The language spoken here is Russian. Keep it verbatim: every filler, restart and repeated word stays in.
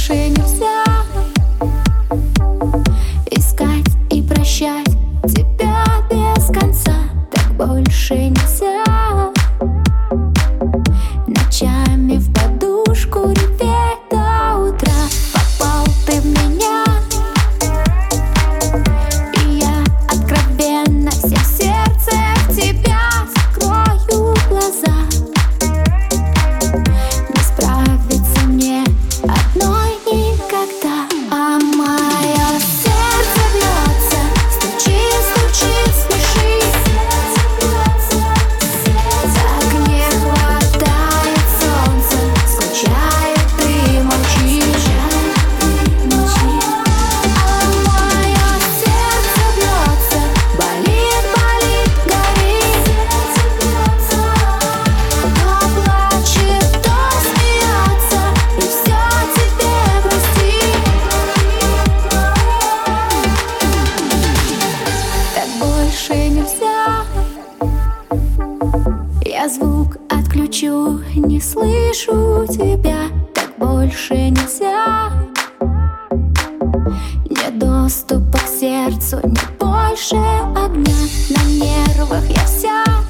больше нельзя искать и прощать тебя без конца. Так больше нельзя ночами в подушку реветь до утра. Попал ты в меня, и я откровенно всем сердцем в тебя закрою глаза. Не справиться мне одной никогда. А мое сердце бьется, стучит, стучит, смешит. Так не хватает солнца, скучает и молчишь. А мое сердце бьется, болит, болит, горит. То плачет, то смеется, и все тебе простит. Так больше нельзя. Я звук отключу, не слышу тебя. Так больше нельзя. Нет доступа к сердцу, нет больше огня. На нервах я вся.